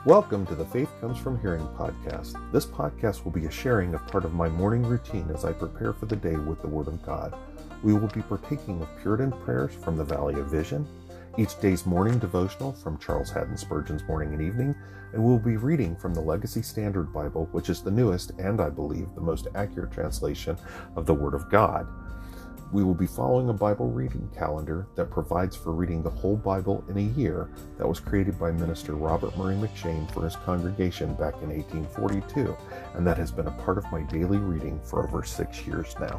Welcome to the Faith Comes From Hearing podcast. This podcast will be a sharing of part of my morning routine as I prepare for the day with the Word of God. We will be partaking of Puritan prayers from the Valley of Vision, each day's morning devotional from Charles Haddon Spurgeon's Morning and Evening, and we'll be reading from the Legacy Standard Bible, which is the newest and, I believe, the most accurate translation of the Word of God. We will be following a Bible reading calendar that provides for reading the whole Bible in a year that was created by Minister Robert Murray McCheyne for his congregation back in 1842, and that has been a part of my daily reading for over 6 years now.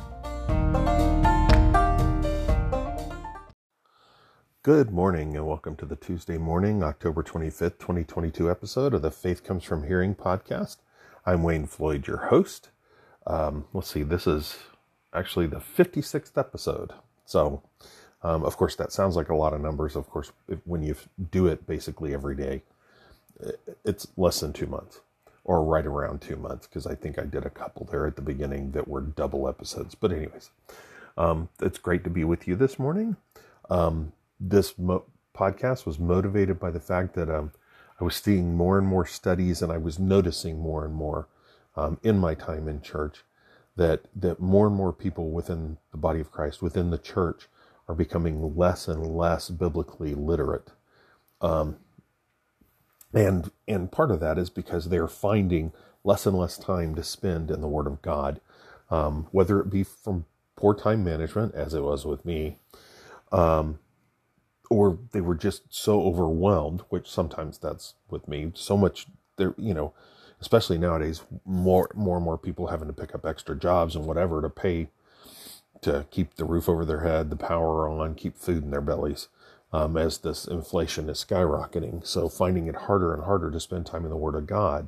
Good morning and welcome to the Tuesday morning, October 25th, 2022 episode of the Faith Comes From Hearing podcast. I'm Wayne Floyd, your host. This is actually the 56th episode. So, of course, that sounds like a lot of numbers. Of course, when you do it basically every day, it's less than 2 months or right around 2 months, because I think I did a couple there at the beginning that were double episodes. But anyways, it's great to be with you this morning. This podcast was motivated by the fact that I was seeing more and more studies, and I was noticing more and more in my time in church that more and more people within the body of Christ, within the church, are becoming less and less biblically literate. And part of that is because they're finding less and less time to spend in the Word of God, whether it be from poor time management, as it was with me, or they were just so overwhelmed, which sometimes that's with me, so much there, especially nowadays, more and more people having to pick up extra jobs and whatever to pay to keep the roof over their head, the power on, keep food in their bellies, as this inflation is skyrocketing. So finding it harder and harder to spend time in the Word of God.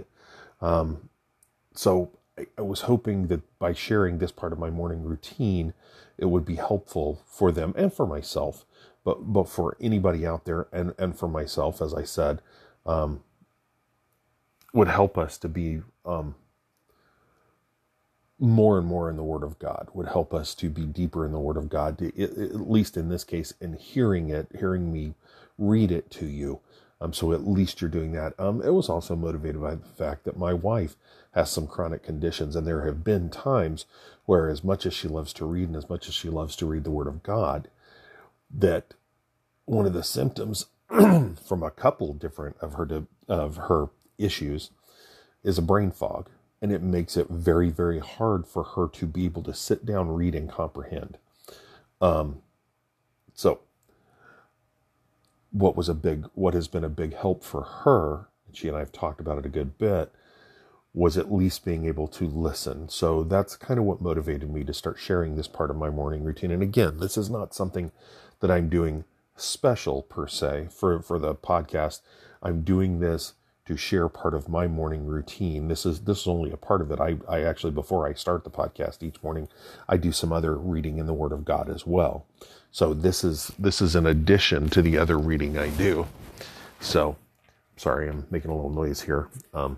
So I was hoping that by sharing this part of my morning routine, it would be helpful for them and for myself, but for anybody out there and for myself, as I said, would help us to be more and more in the Word of God, would help us to be deeper in the Word of God, at least in this case, in hearing me read it to you. So at least you're doing that. It was also motivated by the fact that my wife has some chronic conditions, and there have been times where, as much as she loves to read and as much as she loves to read the Word of God, that one of the symptoms from a couple different of her issues is a brain fog, and it makes it very, very hard for her to be able to sit down, read, and comprehend. So what has been a big help for her, and she and I have talked about it a good bit, was at least being able to listen. So that's kind of what motivated me to start sharing this part of my morning routine. And again, this is not something that I'm doing special per se for the podcast. I'm doing this to share part of my morning routine. This is only a part of it. I actually, before I start the podcast each morning, I do some other reading in the Word of God as well. So this is in addition to the other reading I do. So, sorry, I'm making a little noise here.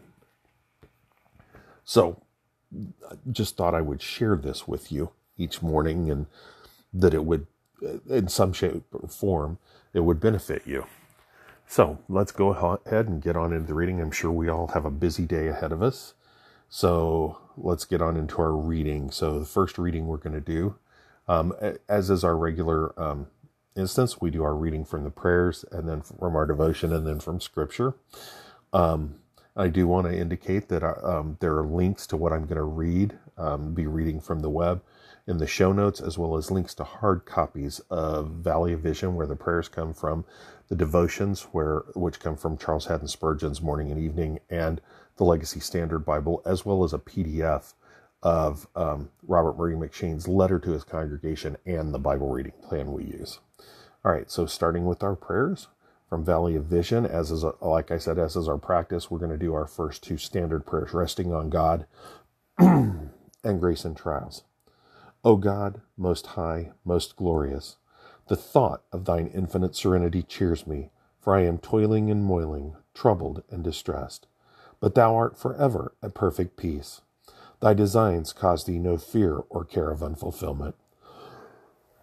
So just thought I would share this with you each morning, and that it would, in some shape or form, it would benefit you. So let's go ahead and get on into the reading. I'm sure we all have a busy day ahead of us. So let's get on into our reading. So the first reading we're going to do, as is our regular instance, we do our reading from the prayers, and then from our devotion, and then from Scripture. I do want to indicate that there are links to what I'm going to read, be reading from the web, in the show notes, as well as links to hard copies of Valley of Vision, where the prayers come from, the devotions, which come from Charles Haddon Spurgeon's Morning and Evening, and the Legacy Standard Bible, as well as a PDF of Robert Murray McCheyne's letter to his congregation and the Bible reading plan we use. All right, so starting with our prayers from Valley of Vision, like I said, as is our practice, we're going to do our first two standard prayers, resting on God and grace and trials. O God, most high, most glorious, the thought of thine infinite serenity cheers me, for I am toiling and moiling, troubled and distressed. But thou art forever at perfect peace. Thy designs cause thee no fear or care of unfulfillment.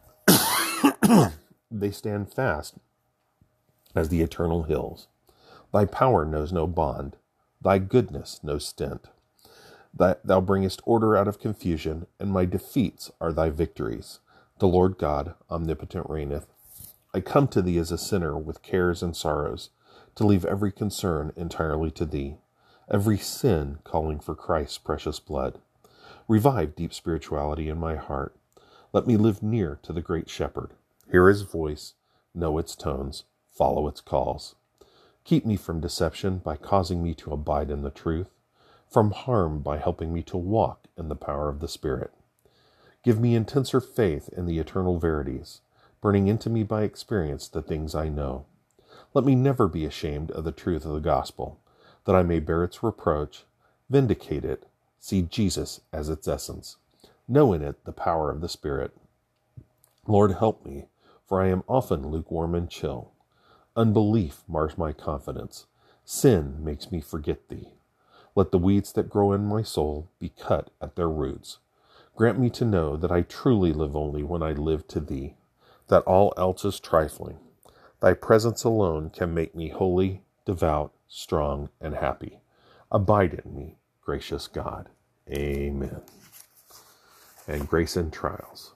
They stand fast as the eternal hills. Thy power knows no bond, thy goodness no stint. Thou bringest order out of confusion, and my defeats are thy victories. The Lord God omnipotent reigneth. I come to thee as a sinner with cares and sorrows, to leave every concern entirely to thee, every sin calling for Christ's precious blood. Revive deep spirituality in my heart. Let me live near to the great shepherd, hear his voice, know its tones, follow its calls. Keep me from deception by causing me to abide in the truth, from harm by helping me to walk in the power of the Spirit. Give me intenser faith in the eternal verities, burning into me by experience the things I know. Let me never be ashamed of the truth of the gospel, that I may bear its reproach, vindicate it, see Jesus as its essence, know in it the power of the Spirit. Lord, help me, for I am often lukewarm and chill. Unbelief mars my confidence. Sin makes me forget thee. Let the weeds that grow in my soul be cut at their roots. Grant me to know that I truly live only when I live to thee, that all else is trifling. Thy presence alone can make me holy, devout, strong, and happy. Abide in me, gracious God. Amen. And grace in trials.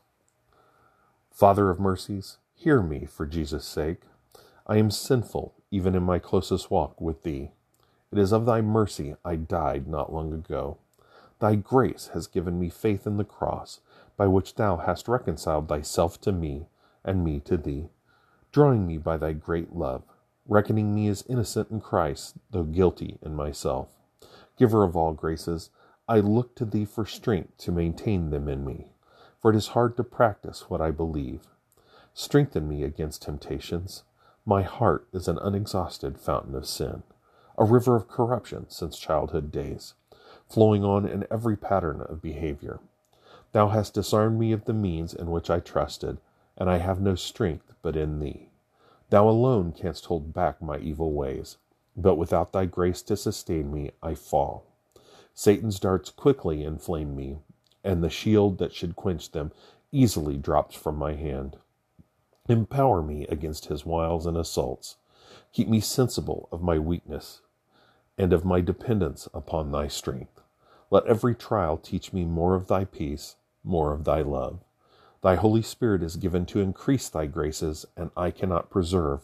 Father of mercies, hear me for Jesus' sake. I am sinful, even in my closest walk with thee. It is of thy mercy I died not long ago. Thy grace has given me faith in the cross, by which thou hast reconciled thyself to me, and me to thee, drawing me by thy great love, reckoning me as innocent in Christ, though guilty in myself. Giver of all graces, I look to thee for strength to maintain them in me, for it is hard to practice what I believe. Strengthen me against temptations. My heart is an unexhausted fountain of sin, a river of corruption since childhood days, flowing on in every pattern of behavior. Thou hast disarmed me of the means in which I trusted, and I have no strength but in thee. Thou alone canst hold back my evil ways, but without thy grace to sustain me, I fall. Satan's darts quickly inflame me, and the shield that should quench them easily drops from my hand. Empower me against his wiles and assaults. Keep me sensible of my weakness and of my dependence upon thy strength. Let every trial teach me more of thy peace, more of thy love. Thy Holy Spirit is given to increase thy graces, and I cannot preserve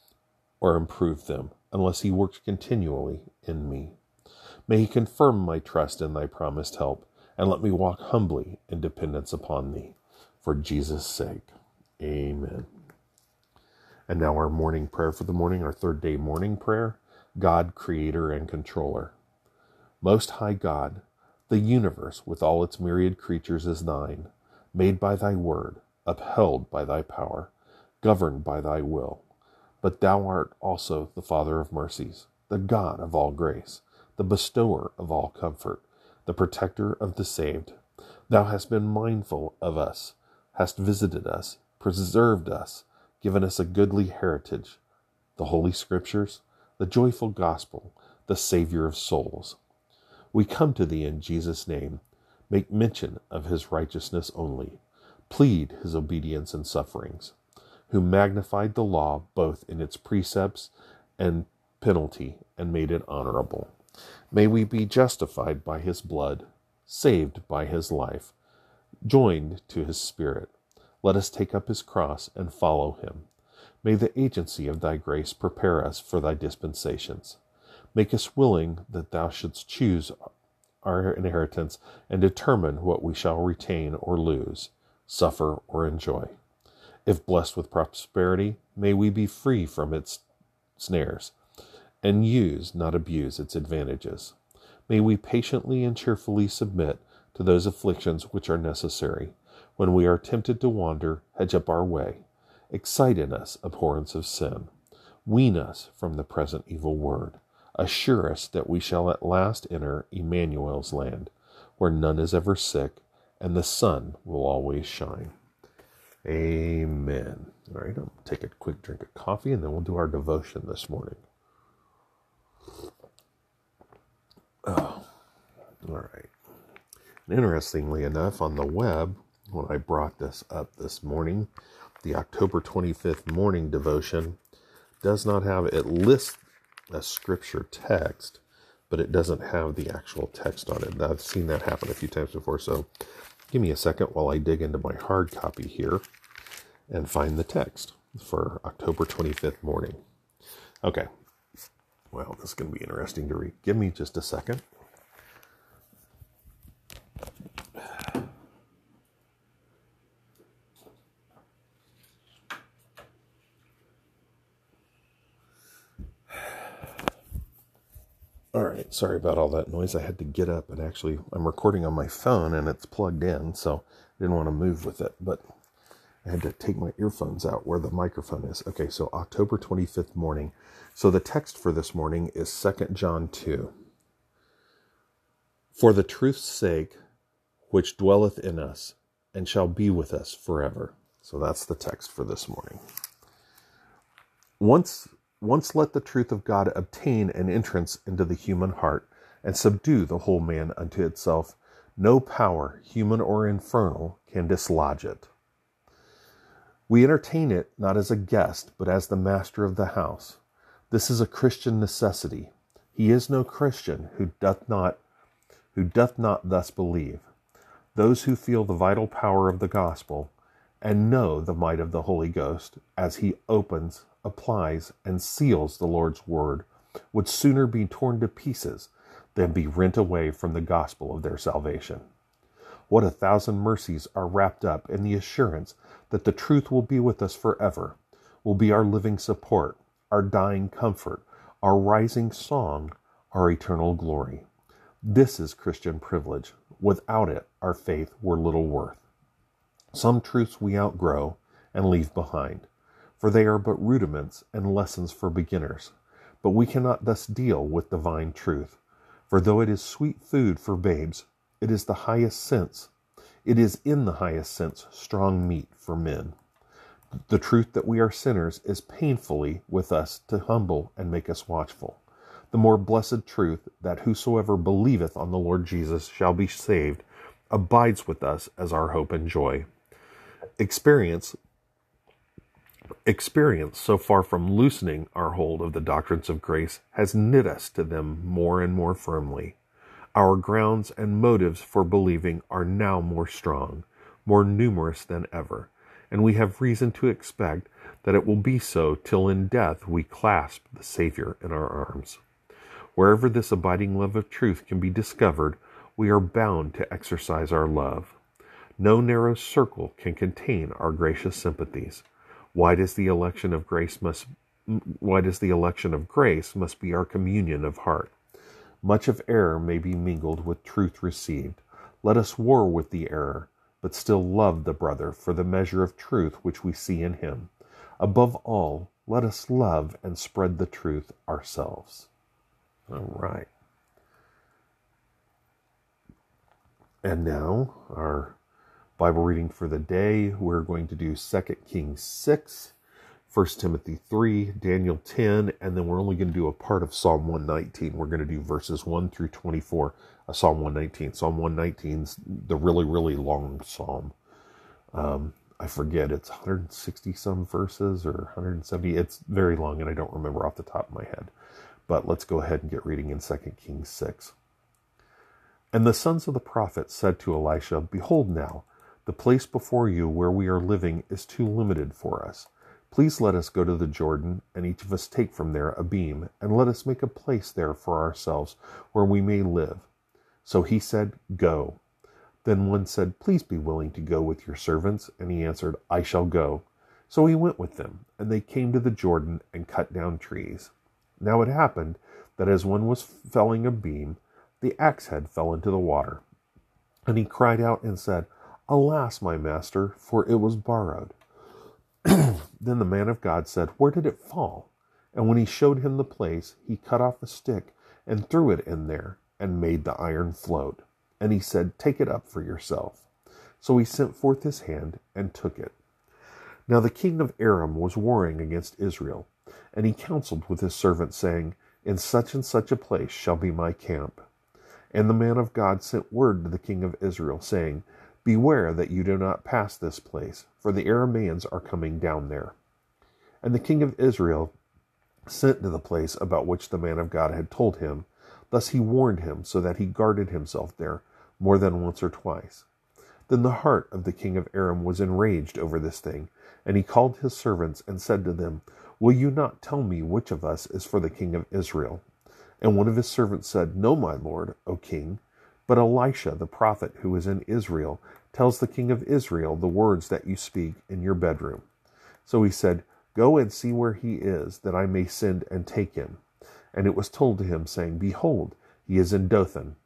or improve them unless he works continually in me. May he confirm my trust in thy promised help, and let me walk humbly in dependence upon thee. For Jesus' sake. Amen. And now our morning prayer for the morning, our third day morning prayer. God, Creator and Controller. Most High God, the universe with all its myriad creatures is thine, made by thy word, upheld by thy power, governed by thy will. But thou art also the Father of mercies, the God of all grace, the bestower of all comfort, the protector of the saved. Thou hast been mindful of us, hast visited us, preserved us, given us a goodly heritage, the Holy Scriptures, the joyful gospel, the Savior of souls. We come to thee in Jesus' name, make mention of his righteousness only, plead his obedience and sufferings, who magnified the law both in its precepts and penalty and made it honorable. May we be justified by his blood, saved by his life, joined to his Spirit. Let us take up his cross and follow him. May the agency of thy grace prepare us for thy dispensations. Make us willing that thou shouldst choose our inheritance and determine what we shall retain or lose, suffer or enjoy. If blessed with prosperity, may we be free from its snares, and use, not abuse, its advantages. May we patiently and cheerfully submit to those afflictions which are necessary. When we are tempted to wander, hedge up our way. Excite in us abhorrence of sin. Wean us from the present evil word. Assure us that we shall at last enter Emmanuel's land, where none is ever sick, and the sun will always shine. Amen. All right, I'll take a quick drink of coffee, and then we'll do our devotion this morning. Oh, all right. And interestingly enough, on the web, when I brought this up this morning, the October 25th morning devotion does not have, it lists a scripture text, but it doesn't have the actual text on it. I've seen that happen a few times before, so give me a second while I dig into my hard copy here and find the text for October 25th morning. Okay. Well, this is going to be interesting to read. Give me just a second. All right, sorry about all that noise. I had to get up and actually, I'm recording on my phone and it's plugged in, so I didn't want to move with it, but I had to take my earphones out where the microphone is. Okay, so October 25th morning. So the text for this morning is 2 John 2. For the truth's sake, which dwelleth in us, and shall be with us forever. So that's the text for this morning. Once let the truth of God obtain an entrance into the human heart, and subdue the whole man unto itself. No power, human or infernal, can dislodge it. We entertain it not as a guest, but as the master of the house. This is a Christian necessity. He is no Christian who doth not thus believe. Those who feel the vital power of the gospel, and know the might of the Holy Ghost, as he opens, applies, and seals the Lord's word, would sooner be torn to pieces than be rent away from the gospel of their salvation. What 1,000 mercies are wrapped up in the assurance that the truth will be with us forever, will be our living support, our dying comfort, our rising song, our eternal glory. This is Christian privilege. Without it, our faith were little worth. Some truths we outgrow and leave behind, for they are but rudiments and lessons for beginners. But we cannot thus deal with divine truth, for though it is sweet food for babes, it is in the highest sense strong meat for men. The truth that we are sinners is painfully with us to humble and make us watchful. The more blessed truth that whosoever believeth on the Lord Jesus shall be saved abides with us as our hope and joy. Experience, so far from loosening our hold of the doctrines of grace, has knit us to them more and more firmly. Our grounds and motives for believing are now more strong, more numerous than ever, and we have reason to expect that it will be so till in death we clasp the Savior in our arms. Wherever this abiding love of truth can be discovered, we are bound to exercise our love. No narrow circle can contain our gracious sympathies. Wide as the election of grace must be our communion of heart. Much of error may be mingled with truth received. Let us war with the error, but still love the brother for the measure of truth which we see in him. Above all, let us love and spread the truth ourselves. All right. And now, our Bible reading for the day, we're going to do 2 Kings 6, 1 Timothy 3, Daniel 10, and then we're only going to do a part of Psalm 119. We're going to do verses 1 through 24 of Psalm 119. Psalm 119 is the really, really long psalm. I forget, it's 160-some verses or 170. It's very long, and I don't remember off the top of my head. But let's go ahead and get reading in 2 Kings 6. And the sons of the prophets said to Elisha, Behold now, the place before you where we are living is too limited for us. Please let us go to the Jordan, and each of us take from there a beam, and let us make a place there for ourselves where we may live. So he said, Go. Then one said, Please be willing to go with your servants. And he answered, I shall go. So he went with them, and they came to the Jordan and cut down trees. Now it happened that as one was felling a beam, the axe head fell into the water. And he cried out and said, Alas, my master, for it was borrowed. Then the man of God said, Where did it fall? And when he showed him the place, he cut off a stick and threw it in there and made the iron float. And he said, Take it up for yourself. So he sent forth his hand and took it. Now the king of Aram was warring against Israel, and he counseled with his servant, saying, In such and such a place shall be my camp. And the man of God sent word to the king of Israel, saying, Beware that you do not pass this place, for the Arameans are coming down there. And the king of Israel sent to the place about which the man of God had told him. Thus he warned him, so that he guarded himself there more than once or twice. Then the heart of the king of Aram was enraged over this thing, and he called his servants and said to them, Will you not tell me which of us is for the king of Israel? And one of his servants said, No, my lord, O king, but Elisha the prophet who is in Israel tells the king of Israel the words that you speak in your bedroom. So he said, Go and see where he is, that I may send and take him. And it was told to him, saying, Behold, he is in Dothan.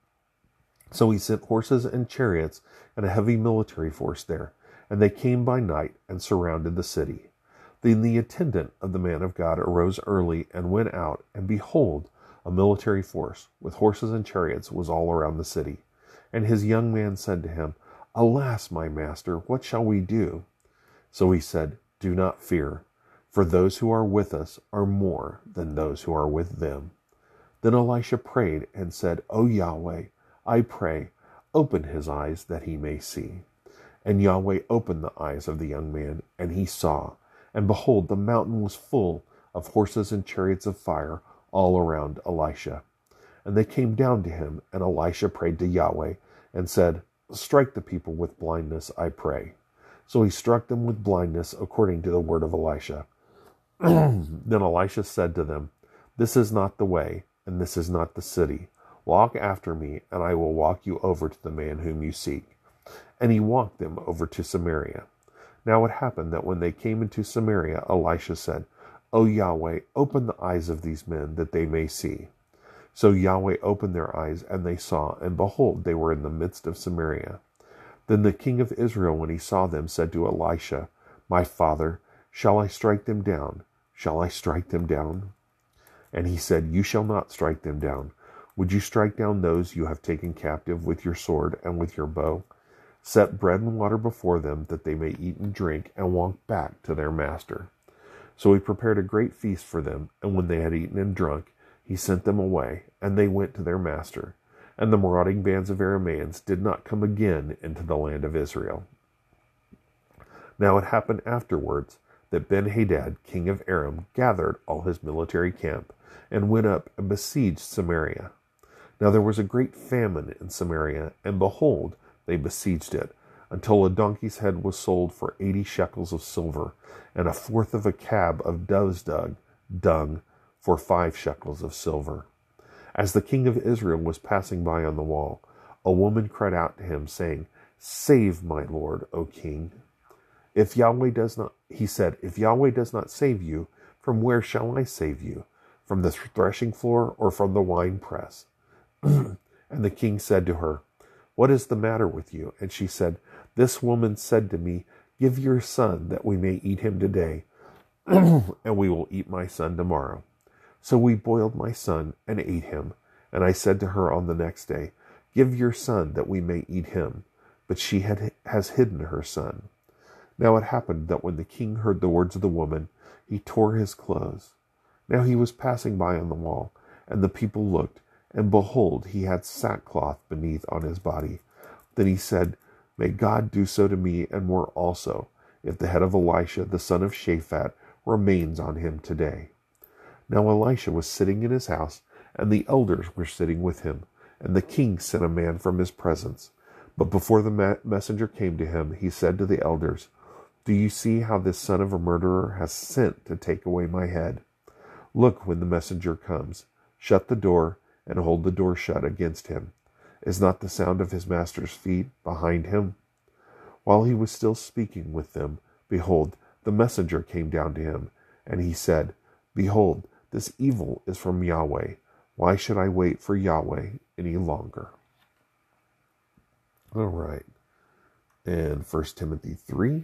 So he sent horses and chariots and a heavy military force there, and they came by night and surrounded the city. Then the attendant of the man of God arose early and went out, and behold, a military force with horses and chariots was all around the city. And his young man said to him, Alas, my master, what shall we do? So he said, Do not fear, for those who are with us are more than those who are with them. Then Elisha prayed and said, O Yahweh, I pray, open his eyes that he may see. And Yahweh opened the eyes of the young man, and he saw. And behold, the mountain was full of horses and chariots of fire all around Elisha. And they came down to him, and Elisha prayed to Yahweh, and said, Strike the people with blindness, I pray. So he struck them with blindness according to the word of Elisha. Then Elisha said to them, This is not the way, and this is not the city. Walk after me, and I will walk you over to the man whom you seek. And he walked them over to Samaria. Now it happened that when they came into Samaria, Elisha said, O Yahweh, open the eyes of these men, that they may see. So Yahweh opened their eyes, and they saw, and behold, they were in the midst of Samaria. Then the king of Israel, when he saw them, said to Elisha, My father, shall I strike them down? Shall I strike them down? And he said, You shall not strike them down. Would you strike down those you have taken captive with your sword and with your bow? Set bread and water before them, that they may eat and drink, and walk back to their master. So he prepared a great feast for them, and when they had eaten and drunk, he sent them away, and they went to their master. And the marauding bands of Arameans did not come again into the land of Israel. Now it happened afterwards that Ben-Hadad, king of Aram, gathered all his military camp, and went up and besieged Samaria. Now there was a great famine in Samaria, and behold, they besieged it, until a donkey's head was sold for 80 shekels of silver, and a fourth of a cab of dove's dung for 5 shekels of silver. As the king of Israel was passing by on the wall, a woman cried out to him, saying, Save my lord, O king. If Yahweh does not save you, from where shall I save you? From the threshing floor or from the wine press? And the king said to her, What is the matter with you? And she said, This woman said to me, Give your son, that we may eat him today, and we will eat my son tomorrow. So we boiled my son and ate him. And I said to her on the next day, Give your son, that we may eat him. But she has hidden her son. Now it happened that when the king heard the words of the woman, he tore his clothes. Now he was passing by on the wall, and the people looked, and behold, he had sackcloth beneath on his body. Then he said, May God do so to me and more also, if the head of Elisha, the son of Shaphat, remains on him today. Now Elisha was sitting in his house, and the elders were sitting with him. And the king sent a man from his presence. But before the messenger came to him, he said to the elders, Do you see how this son of a murderer has sent to take away my head? Look, when the messenger comes, shut the door, and hold the door shut against him. Is not the sound of his master's feet behind him? While he was still speaking with them, behold, the messenger came down to him, and he said, Behold, this evil is from Yahweh. Why should I wait for Yahweh any longer? All right. And 1 Timothy 3.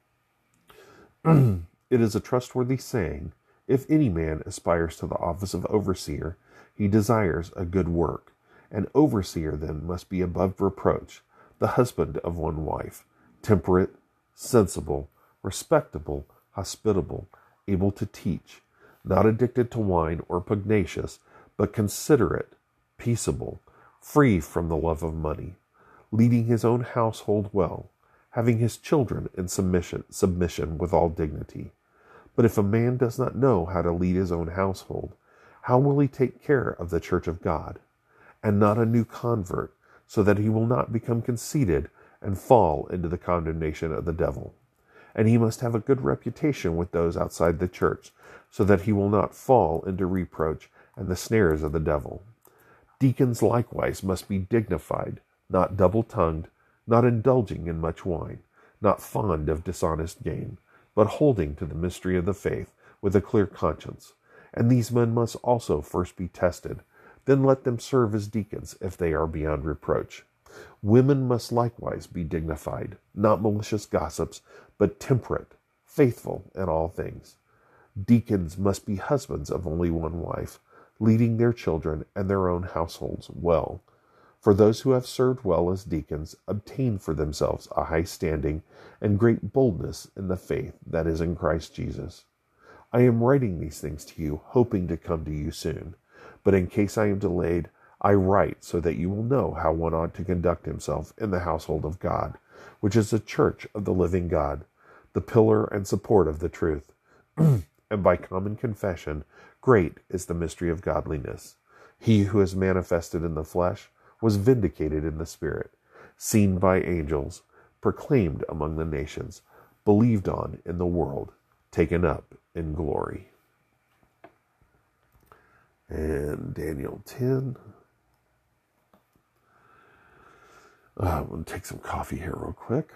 It is a trustworthy saying, if any man aspires to the office of overseer, he desires a good work. An overseer then must be above reproach, the husband of one wife, temperate, sensible, respectable, hospitable, able to teach, not addicted to wine or pugnacious, but considerate, peaceable, free from the love of money, leading his own household well, having his children in submission with all dignity. But if a man does not know how to lead his own household, how will he take care of the church of God? And not a new convert, so that he will not become conceited and fall into the condemnation of the devil. And he must have a good reputation with those outside the church, so that he will not fall into reproach and the snares of the devil. Deacons likewise must be dignified, not double-tongued, not indulging in much wine, not fond of dishonest gain, but holding to the mystery of the faith with a clear conscience. And these men must also first be tested. Then let them serve as deacons if they are beyond reproach. Women must likewise be dignified, not malicious gossips, but temperate, faithful in all things. Deacons must be husbands of only one wife, leading their children and their own households well. For those who have served well as deacons obtain for themselves a high standing and great boldness in the faith that is in Christ Jesus. I am writing these things to you, hoping to come to you soon. But in case I am delayed, I write so that you will know how one ought to conduct himself in the household of God, which is the church of the living God, the pillar and support of the truth. And by common confession, great is the mystery of godliness. He who is manifested in the flesh was vindicated in the spirit, seen by angels, proclaimed among the nations, believed on in the world, taken up in glory. And Daniel 10. I'm going to take some coffee here real quick.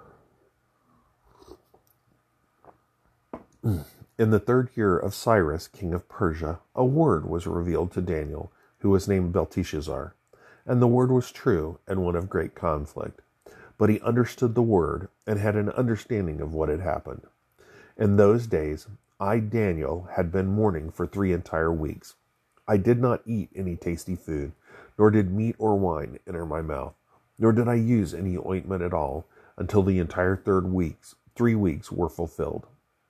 In the 3rd year of Cyrus, king of Persia, a word was revealed to Daniel, who was named Belteshazzar. And the word was true and one of great conflict. But he understood the word and had an understanding of what had happened. In those days, I, Daniel, had been mourning for 3 entire weeks. I did not eat any tasty food, nor did meat or wine enter my mouth, nor did I use any ointment at all until the entire 3 weeks were fulfilled.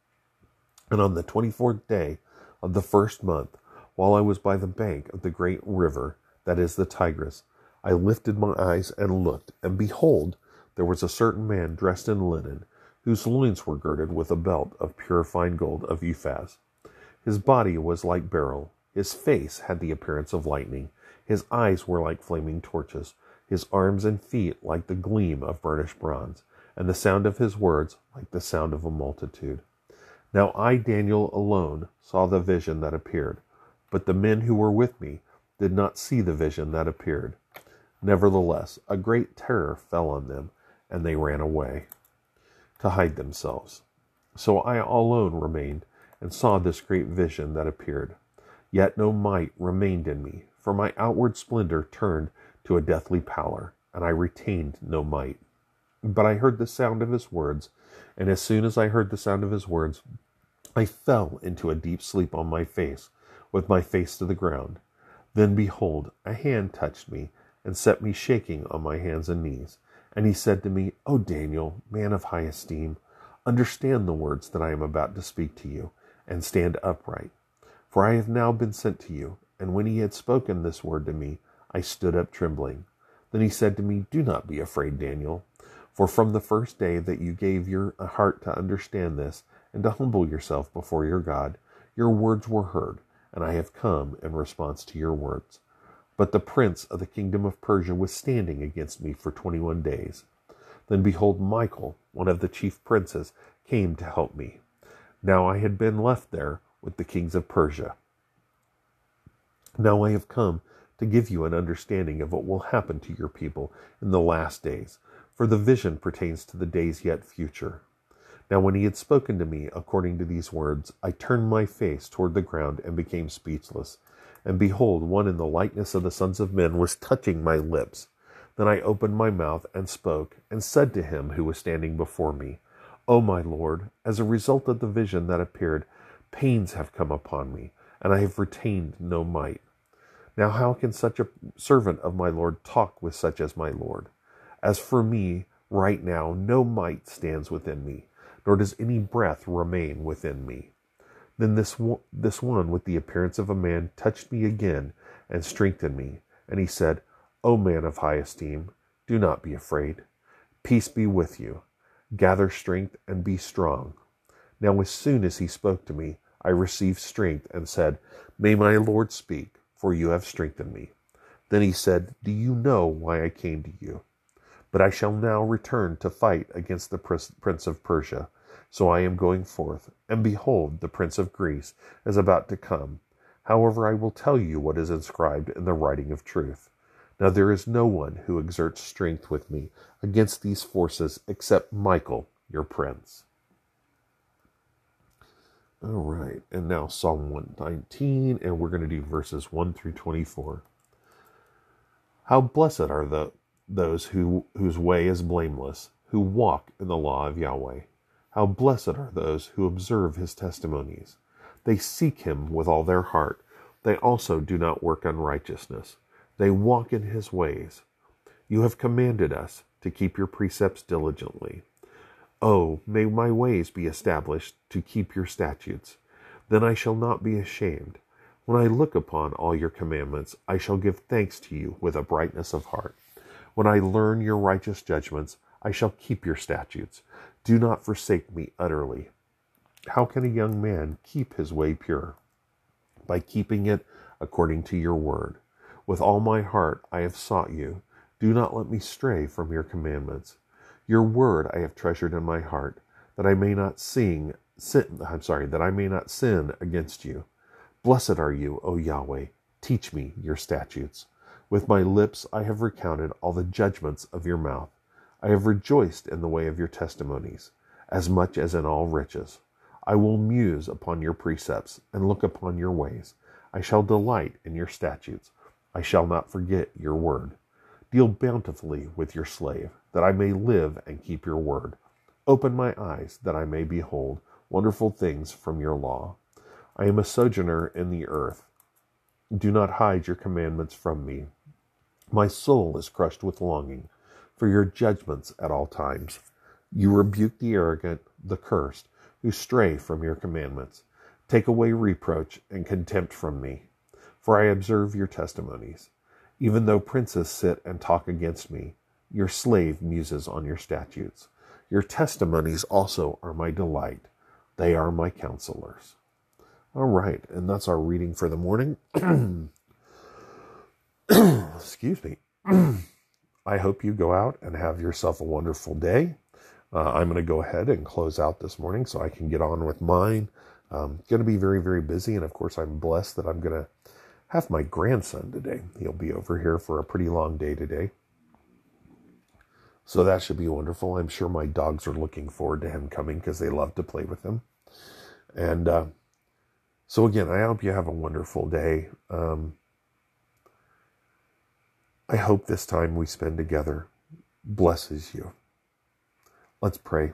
And on the 24th day of the 1st month, while I was by the bank of the great river, that is the Tigris, I lifted my eyes and looked, and behold, there was a certain man dressed in linen, whose loins were girded with a belt of pure fine gold of Uphaz. His body was like beryl, his face had the appearance of lightning, his eyes were like flaming torches, his arms and feet like the gleam of burnished bronze, and the sound of his words like the sound of a multitude. Now I, Daniel, alone saw the vision that appeared, but the men who were with me did not see the vision that appeared. Nevertheless, a great terror fell on them, and they ran away to hide themselves. So I alone remained and saw this great vision that appeared. Yet no might remained in me, for my outward splendor turned to a deathly pallor, and I retained no might. But I heard the sound of his words, and as soon as I heard the sound of his words, I fell into a deep sleep on my face, with my face to the ground. Then behold, a hand touched me, and set me shaking on my hands and knees. And he said to me, O Daniel, man of high esteem, understand the words that I am about to speak to you, and stand upright. For I have now been sent to you. And when he had spoken this word to me, I stood up trembling. Then he said to me, Do not be afraid, Daniel. For from the first day that you gave your heart to understand this, and to humble yourself before your God, your words were heard, and I have come in response to your words. But the prince of the kingdom of Persia was standing against me for 21 days. Then behold, Michael, one of the chief princes, came to help me. Now I had been left there with the kings of Persia. Now I have come to give you an understanding of what will happen to your people in the last days, for the vision pertains to the days yet future. Now when he had spoken to me according to these words, I turned my face toward the ground and became speechless. And behold, one in the likeness of the sons of men was touching my lips. Then I opened my mouth and spoke, and said to him who was standing before me, O my Lord, as a result of the vision that appeared, pains have come upon me, and I have retained no might. Now how can such a servant of my Lord talk with such as my Lord? As for me, right now, no might stands within me, nor does any breath remain within me. Then this one with the appearance of a man touched me again and strengthened me. And he said, O man of high esteem, do not be afraid. Peace be with you. Gather strength and be strong. Now as soon as he spoke to me, I received strength and said, "May my Lord speak, for you have strengthened me." Then he said, "Do you know why I came to you? But I shall now return to fight against the prince of Persia. So I am going forth, and behold, the prince of Greece is about to come. However, I will tell you what is inscribed in the writing of truth. Now there is no one who exerts strength with me against these forces except Michael, your prince." All right, and now Psalm 119, and we're going to do verses 1 through 24. How blessed are those whose way is blameless, who walk in the law of Yahweh. How blessed are those who observe his testimonies. They seek him with all their heart. They also do not work unrighteousness. They walk in his ways. You have commanded us to keep your precepts diligently. Oh, may my ways be established to keep your statutes. Then I shall not be ashamed. When I look upon all your commandments, I shall give thanks to you with a brightness of heart. When I learn your righteous judgments, I shall keep your statutes. Do not forsake me utterly. How can a young man keep his way pure? By keeping it according to your word. With all my heart I have sought you. Do not let me stray from your commandments. Your word I have treasured in my heart, that I may not sin against you. Blessed are you, O Yahweh. Teach me your statutes. With my lips I have recounted all the judgments of your mouth. I have rejoiced in the way of your testimonies, as much as in all riches. I will muse upon your precepts and look upon your ways. I shall delight in your statutes. I shall not forget your word. Deal bountifully with your slave, that I may live and keep your word. Open my eyes, that I may behold wonderful things from your law. I am a sojourner in the earth. Do not hide your commandments from me. My soul is crushed with longing for your judgments at all times. You rebuke the arrogant, the cursed, who stray from your commandments. Take away reproach and contempt from me, for I observe your testimonies. Even though princes sit and talk against me, your slave muses on your statutes. Your testimonies also are my delight. They are my counselors. All right, and that's our reading for the morning. Excuse me. I hope you go out and have yourself a wonderful day. I'm going to go ahead and close out this morning so I can get on with mine. Going to be very, very busy, and of course I'm blessed that I'm going to have my grandson today. He'll be over here for a pretty long day today. So that should be wonderful. I'm sure my dogs are looking forward to him coming because they love to play with him. And so again, I hope you have a wonderful day. I hope this time we spend together blesses you. Let's pray.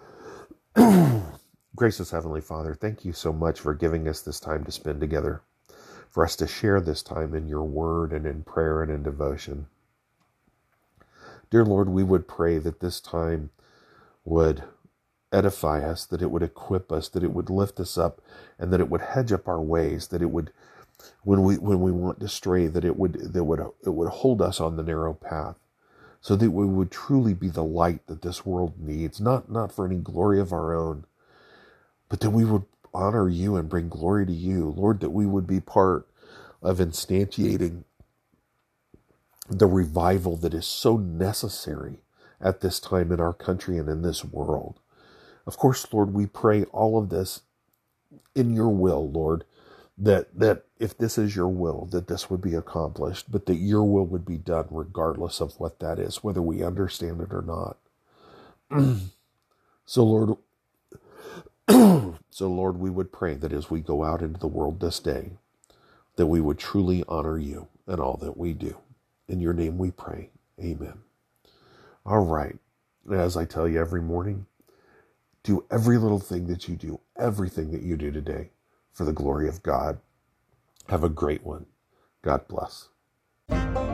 Gracious Heavenly Father, thank you so much for giving us this time to spend together, for us to share this time in your word and in prayer and in devotion. Dear Lord, we would pray that this time would edify us, that it would equip us, that it would lift us up, and that it would hedge up our ways, that it would, when we want to stray, that it would hold us on the narrow path, so that we would truly be the light that this world needs, not for any glory of our own, but that we would honor you and bring glory to you, Lord, that we would be part of instantiating the revival that is so necessary at this time in our country and in this world. Of course, Lord, we pray all of this in your will, Lord, that if this is your will, that this would be accomplished, but that your will would be done regardless of what that is, whether we understand it or not. So Lord, we would pray that as we go out into the world this day, that we would truly honor you in all that we do. In your name we pray. Amen. All right. As I tell you every morning, do every little thing that you do, everything that you do today for the glory of God. Have a great one. God bless.